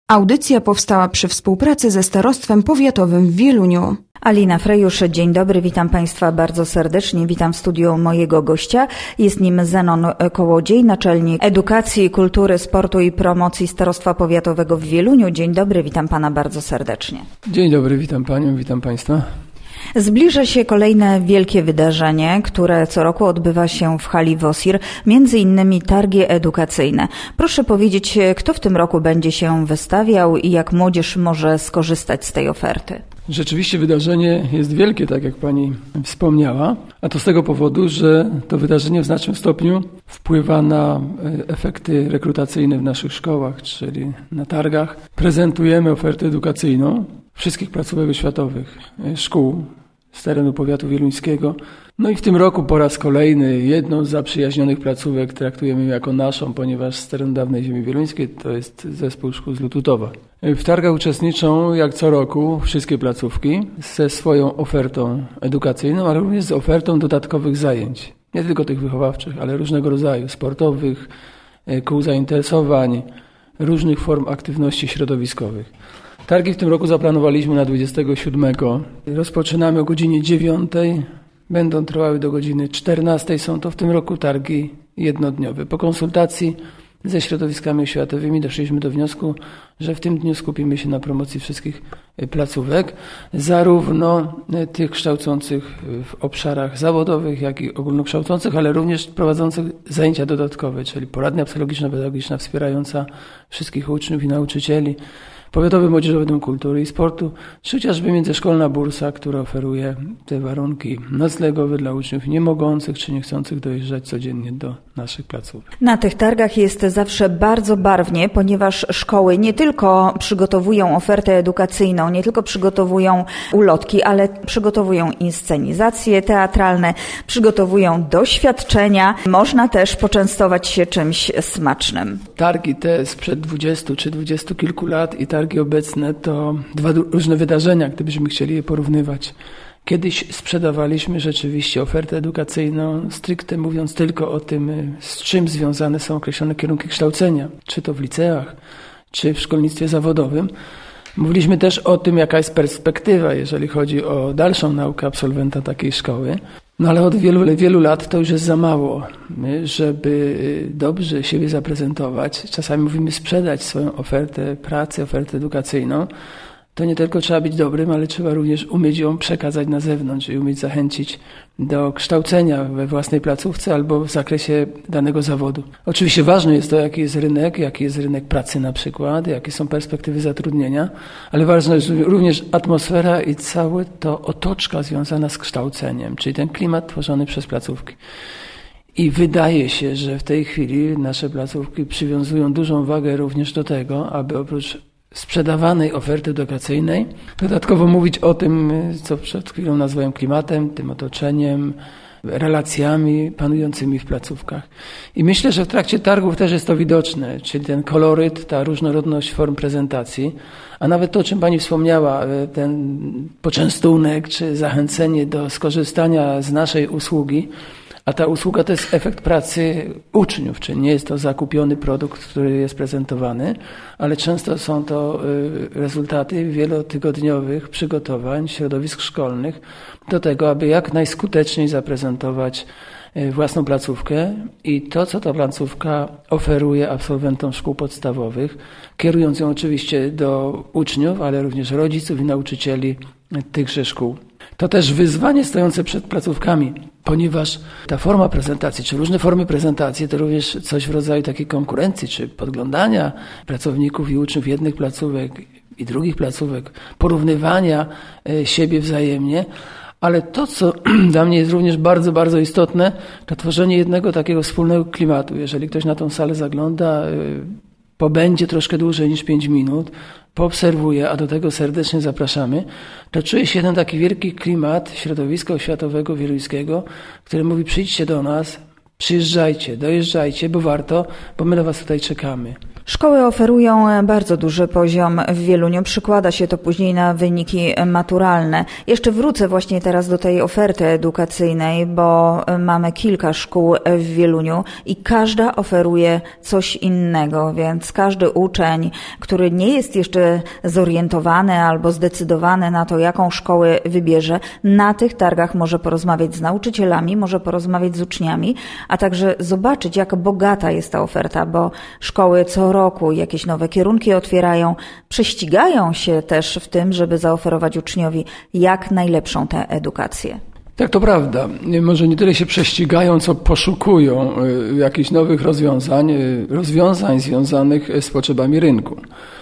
Audycja powstała przy współpracy ze Starostwem Powiatowym w Wieluniu. Alina Frejusz, dzień dobry, witam Państwa bardzo serdecznie, witam w studiu mojego gościa. Jest nim Zenon Kołodziej, naczelnik Edukacji, Kultury, Sportu i Promocji Starostwa Powiatowego w Wieluniu. Dzień dobry, witam Pana bardzo serdecznie. Dzień dobry, witam Panią, witam Państwa. Zbliża się kolejne wielkie wydarzenie, które co roku odbywa się w hali WOSIR, między innymi targi edukacyjne. Proszę powiedzieć, kto w tym roku będzie się wystawiał i jak młodzież może skorzystać z tej oferty? Rzeczywiście wydarzenie jest wielkie, tak jak Pani wspomniała, a to z tego powodu, że to wydarzenie w znacznym stopniu wpływa na efekty rekrutacyjne w naszych szkołach, czyli na targach. Prezentujemy ofertę edukacyjną wszystkich placówek oświatowych, szkół z terenu powiatu wieluńskiego. No i w tym roku po raz kolejny jedną z zaprzyjaźnionych placówek traktujemy jako naszą, ponieważ z terenu dawnej ziemi wieluńskiej to jest zespół szkół z Lututowa. W targach uczestniczą jak co roku wszystkie placówki ze swoją ofertą edukacyjną, ale również z ofertą dodatkowych zajęć. Nie tylko tych wychowawczych, ale różnego rodzaju, sportowych, kół zainteresowań, różnych form aktywności środowiskowych. Targi w tym roku zaplanowaliśmy na 27. Rozpoczynamy o godzinie 9. Będą trwały do godziny 14. Są to w tym roku targi jednodniowe. Po konsultacji ze środowiskami oświatowymi doszliśmy do wniosku, że w tym dniu skupimy się na promocji wszystkich placówek, zarówno tych kształcących w obszarach zawodowych, jak i ogólnokształcących, ale również prowadzących zajęcia dodatkowe, czyli poradnia psychologiczno-pedagogiczna wspierająca wszystkich uczniów i nauczycieli, Powiatowy Młodzieżowy Dom Kultury i Sportu, czy chociażby międzyszkolna bursa, która oferuje te warunki noclegowe dla uczniów nie mogących czy nie chcących dojeżdżać codziennie do naszych placówek. Na tych targach jest zawsze bardzo barwnie, ponieważ szkoły nie tylko przygotowują ofertę edukacyjną, nie tylko przygotowują ulotki, ale przygotowują inscenizacje teatralne, przygotowują doświadczenia. Można też poczęstować się czymś smacznym. Targi te sprzed 20 czy 20 kilku lat i targi obecne to dwa różne wydarzenia, gdybyśmy chcieli je porównywać. Kiedyś sprzedawaliśmy rzeczywiście ofertę edukacyjną, stricte mówiąc tylko o tym, z czym związane są określone kierunki kształcenia, czy to w liceach, czy w szkolnictwie zawodowym. Mówiliśmy też o tym, jaka jest perspektywa, jeżeli chodzi o dalszą naukę absolwenta takiej szkoły. No ale od wielu lat to już jest za mało, żeby dobrze siebie zaprezentować. Czasami mówimy sprzedać swoją ofertę pracy, ofertę edukacyjną. To nie tylko trzeba być dobrym, ale trzeba również umieć ją przekazać na zewnątrz i umieć zachęcić do kształcenia we własnej placówce albo w zakresie danego zawodu. Oczywiście ważne jest to, jaki jest rynek pracy na przykład, jakie są perspektywy zatrudnienia, ale ważna jest również atmosfera i cała to otoczka związana z kształceniem, czyli ten klimat tworzony przez placówki. I wydaje się, że w tej chwili nasze placówki przywiązują dużą wagę również do tego, aby oprócz sprzedawanej oferty edukacyjnej dodatkowo mówić o tym, co przed chwilą nazwałem klimatem, tym otoczeniem, relacjami panującymi w placówkach. I myślę, że w trakcie targów też jest to widoczne, czyli ten koloryt, ta różnorodność form prezentacji, a nawet to, o czym Pani wspomniała, ten poczęstunek czy zachęcenie do skorzystania z naszej usługi, a ta usługa to jest efekt pracy uczniów, czyli nie jest to zakupiony produkt, który jest prezentowany, ale często są to rezultaty wielotygodniowych przygotowań środowisk szkolnych do tego, aby jak najskuteczniej zaprezentować własną placówkę i to, co ta placówka oferuje absolwentom szkół podstawowych, kierując ją oczywiście do uczniów, ale również rodziców i nauczycieli tychże szkół. To też wyzwanie stojące przed placówkami, ponieważ ta forma prezentacji, czy różne formy prezentacji, to również coś w rodzaju takiej konkurencji, czy podglądania pracowników i uczniów jednych placówek i drugich placówek, porównywania siebie wzajemnie, ale to, co dla mnie jest również bardzo, bardzo istotne, to tworzenie jednego takiego wspólnego klimatu. Jeżeli ktoś na tą salę zagląda, pobędzie troszkę dłużej niż 5 minut, poobserwuje, a do tego serdecznie zapraszamy, to czuje się jeden taki wielki klimat środowiska oświatowego wieluńskiego, który mówi: przyjdźcie do nas, przyjeżdżajcie, dojeżdżajcie, bo warto, bo my na was tutaj czekamy. Szkoły oferują bardzo duży poziom w Wieluniu. Przykłada się to później na wyniki maturalne. Jeszcze wrócę właśnie teraz do tej oferty edukacyjnej, bo mamy kilka szkół w Wieluniu i każda oferuje coś innego, więc każdy uczeń, który nie jest jeszcze zorientowany albo zdecydowany na to, jaką szkołę wybierze, na tych targach może porozmawiać z nauczycielami, może porozmawiać z uczniami, a także zobaczyć, jak bogata jest ta oferta, bo szkoły co roku jakieś nowe kierunki otwierają, prześcigają się też w tym, żeby zaoferować uczniowi jak najlepszą tę edukację. Tak, to prawda. Może nie tyle się prześcigają, co poszukują jakichś nowych rozwiązań związanych z potrzebami rynku.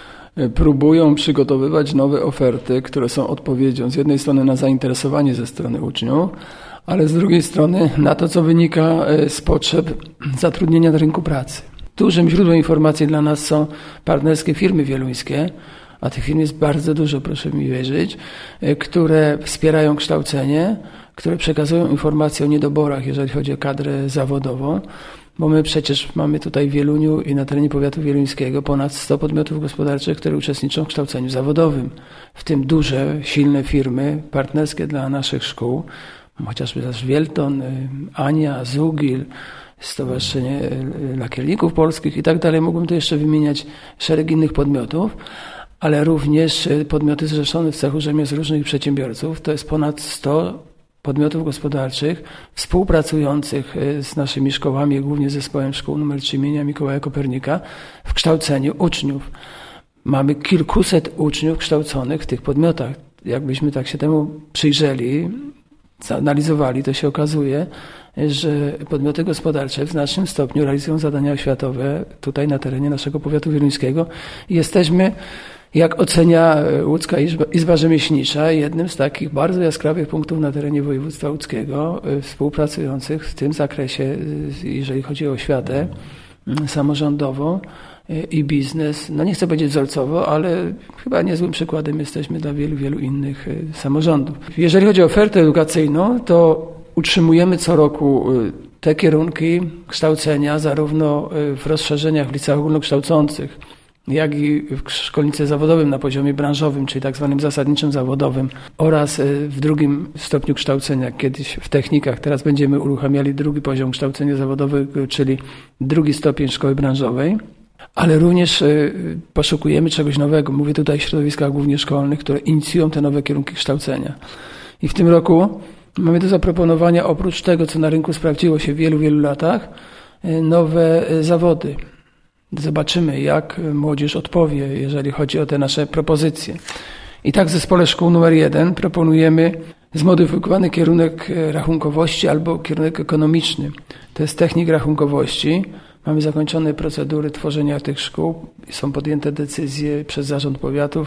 Próbują przygotowywać nowe oferty, które są odpowiedzią z jednej strony na zainteresowanie ze strony uczniów, ale z drugiej strony na to, co wynika z potrzeb zatrudnienia na rynku pracy. Dużym źródłem informacji dla nas są partnerskie firmy wieluńskie, a tych firm jest bardzo dużo, proszę mi wierzyć, które wspierają kształcenie, które przekazują informacje o niedoborach, jeżeli chodzi o kadrę zawodową, bo my przecież mamy tutaj w Wieluniu i na terenie powiatu wieluńskiego ponad 100 podmiotów gospodarczych, które uczestniczą w kształceniu zawodowym, w tym duże, silne firmy partnerskie dla naszych szkół, chociażby też Wielton, Ania, Zugil, Stowarzyszenie Lakierników Polskich i tak dalej. Mógłbym tu jeszcze wymieniać szereg innych podmiotów, ale również podmioty zrzeszone w cechu rzemiosł różnych przedsiębiorców. To jest ponad 100 podmiotów gospodarczych współpracujących z naszymi szkołami, głównie z zespołem szkół nr 3 imienia Mikołaja Kopernika w kształceniu uczniów. Mamy kilkuset uczniów kształconych w tych podmiotach. Jakbyśmy tak się temu przyjrzeli, zanalizowali, to się okazuje, że podmioty gospodarcze w znacznym stopniu realizują zadania oświatowe tutaj na terenie naszego powiatu wieluńskiego. Jesteśmy, jak ocenia Łódzka Izba Rzemieślnicza, jednym z takich bardzo jaskrawych punktów na terenie województwa łódzkiego współpracujących w tym zakresie, jeżeli chodzi o oświatę samorządową i biznes. No nie chcę powiedzieć wzorcowo, ale chyba niezłym przykładem jesteśmy dla wielu, wielu innych samorządów. Jeżeli chodzi o ofertę edukacyjną, to utrzymujemy co roku te kierunki kształcenia zarówno w rozszerzeniach w liceach ogólnokształcących, jak i w szkolnictwie zawodowym na poziomie branżowym, czyli tak zwanym zasadniczym zawodowym oraz w drugim stopniu kształcenia, kiedyś w technikach, teraz będziemy uruchamiali drugi poziom kształcenia zawodowego, czyli drugi stopień szkoły branżowej. Ale również poszukujemy czegoś nowego. Mówię tutaj o środowiskach głównie szkolnych, które inicjują te nowe kierunki kształcenia. I w tym roku mamy do zaproponowania, oprócz tego, co na rynku sprawdziło się w wielu, wielu latach, nowe zawody. Zobaczymy, jak młodzież odpowie, jeżeli chodzi o te nasze propozycje. I tak w zespole szkół nr 1 proponujemy zmodyfikowany kierunek rachunkowości albo kierunek ekonomiczny. To jest technik rachunkowości. Mamy zakończone procedury tworzenia tych szkół. Są podjęte decyzje przez zarząd powiatu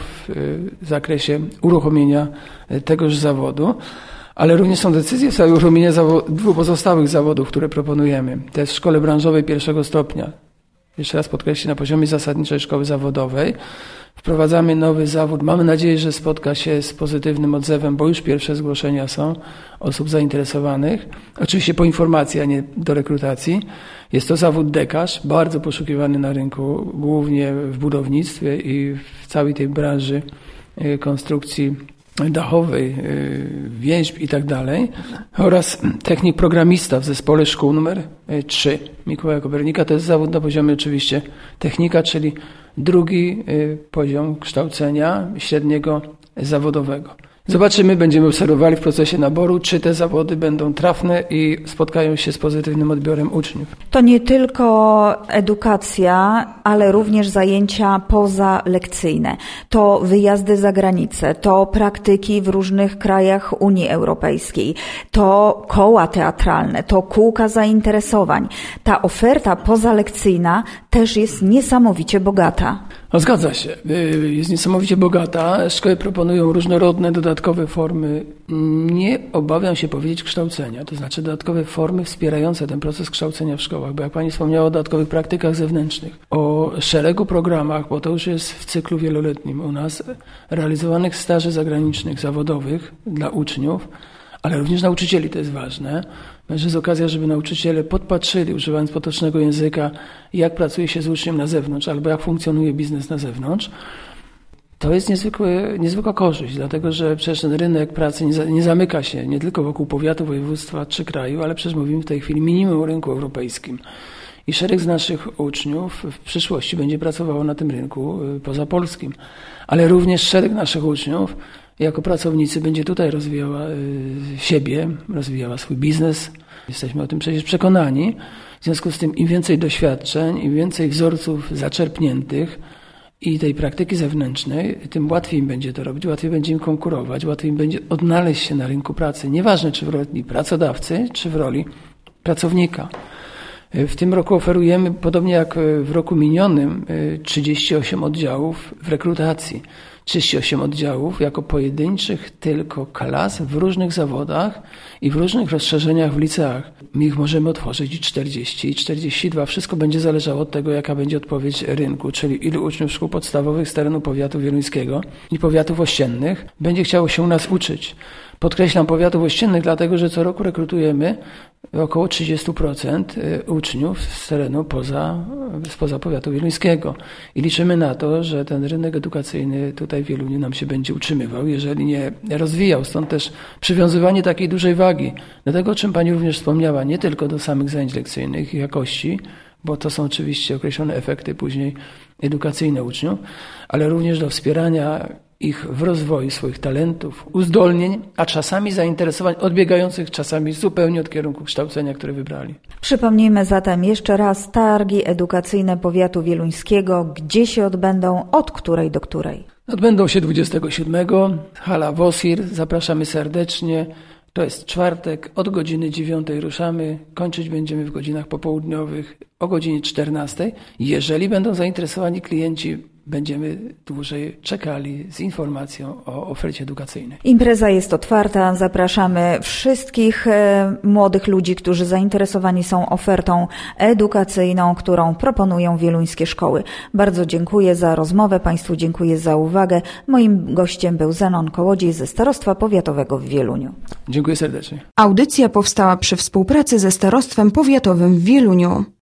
w zakresie uruchomienia tegoż zawodu, ale również są decyzje w sprawie uruchomienia dwóch pozostałych zawodów, które proponujemy. To jest w szkole branżowej pierwszego stopnia. Jeszcze raz podkreślę, na poziomie zasadniczej szkoły zawodowej. Wprowadzamy nowy zawód. Mamy nadzieję, że spotka się z pozytywnym odzewem, bo już pierwsze zgłoszenia są osób zainteresowanych. Oczywiście po informacji, a nie do rekrutacji. Jest to zawód dekarz, bardzo poszukiwany na rynku, głównie w budownictwie i w całej tej branży konstrukcji dachowej, więźb i tak dalej. Oraz technik programista w zespole szkół nr 3 Mikołaja Kopernika. To jest zawód na poziomie oczywiście technika, czyli drugi poziom kształcenia średniego zawodowego. Zobaczymy, będziemy obserwowali w procesie naboru, czy te zawody będą trafne i spotkają się z pozytywnym odbiorem uczniów. To nie tylko edukacja, ale również zajęcia pozalekcyjne. To wyjazdy za granicę, to praktyki w różnych krajach Unii Europejskiej, to koła teatralne, to kółka zainteresowań. Ta oferta pozalekcyjna też jest niesamowicie bogata. No, zgadza się. Jest niesamowicie bogata. Szkoły proponują różnorodne, dodatkowe formy, nie obawiam się powiedzieć, kształcenia, to znaczy dodatkowe formy wspierające ten proces kształcenia w szkołach, bo jak Pani wspomniała o dodatkowych praktykach zewnętrznych, o szeregu programach, bo to już jest w cyklu wieloletnim u nas, realizowanych staży zagranicznych, zawodowych dla uczniów, ale również nauczycieli, to jest ważne. Że jest okazja, żeby nauczyciele podpatrzyli, używając potocznego języka, jak pracuje się z uczniem na zewnątrz, albo jak funkcjonuje biznes na zewnątrz. To jest niezwykła korzyść, dlatego że przecież ten rynek pracy nie zamyka się nie tylko wokół powiatu, województwa czy kraju, ale przecież mówimy w tej chwili minimum o rynku europejskim. I szereg z naszych uczniów w przyszłości będzie pracowało na tym rynku pozapolskim, ale również szereg naszych uczniów jako pracownicy będzie tutaj rozwijała siebie, rozwijała swój biznes. Jesteśmy o tym przecież przekonani. W związku z tym im więcej doświadczeń, im więcej wzorców zaczerpniętych i tej praktyki zewnętrznej, tym łatwiej im będzie to robić, łatwiej będzie im konkurować, łatwiej im będzie odnaleźć się na rynku pracy. Nieważne, czy w roli pracodawcy, czy w roli pracownika. W tym roku oferujemy, podobnie jak w roku minionym, 38 oddziałów w rekrutacji. 38 oddziałów jako pojedynczych tylko klas w różnych zawodach i w różnych rozszerzeniach w liceach. My ich możemy otworzyć i 40, i 42. Wszystko będzie zależało od tego, jaka będzie odpowiedź rynku, czyli ilu uczniów szkół podstawowych z terenu powiatu wieluńskiego i powiatów ościennych będzie chciało się u nas uczyć. Podkreślam powiatów ościennych, dlatego że co roku rekrutujemy około 30% uczniów z terenu spoza powiatu wieluńskiego. I liczymy na to, że ten rynek edukacyjny tutaj w Wieluniu nam się będzie utrzymywał, jeżeli nie rozwijał. Stąd też przywiązywanie takiej dużej wagi do tego, o czym Pani również wspomniała, nie tylko do samych zajęć lekcyjnych i jakości, bo to są oczywiście określone efekty później edukacyjne uczniów, ale również do wspierania ich w rozwoju swoich talentów, uzdolnień, a czasami zainteresowań odbiegających czasami zupełnie od kierunku kształcenia, który wybrali. Przypomnijmy zatem jeszcze raz targi edukacyjne powiatu wieluńskiego. Gdzie się odbędą, od której do której? Odbędą się 27. Hala WOSIR. Zapraszamy serdecznie. To jest czwartek, od godziny 9 ruszamy, kończyć będziemy w godzinach popołudniowych o godzinie 14. Jeżeli będą zainteresowani klienci, będziemy dłużej czekali z informacją o ofercie edukacyjnej. Impreza jest otwarta, zapraszamy wszystkich młodych ludzi, którzy zainteresowani są ofertą edukacyjną, którą proponują wieluńskie szkoły. Bardzo dziękuję za rozmowę, Państwu dziękuję za uwagę. Moim gościem był Zenon Kołodziej ze Starostwa Powiatowego w Wieluniu. Dziękuję serdecznie. Audycja powstała przy współpracy ze Starostwem Powiatowym w Wieluniu.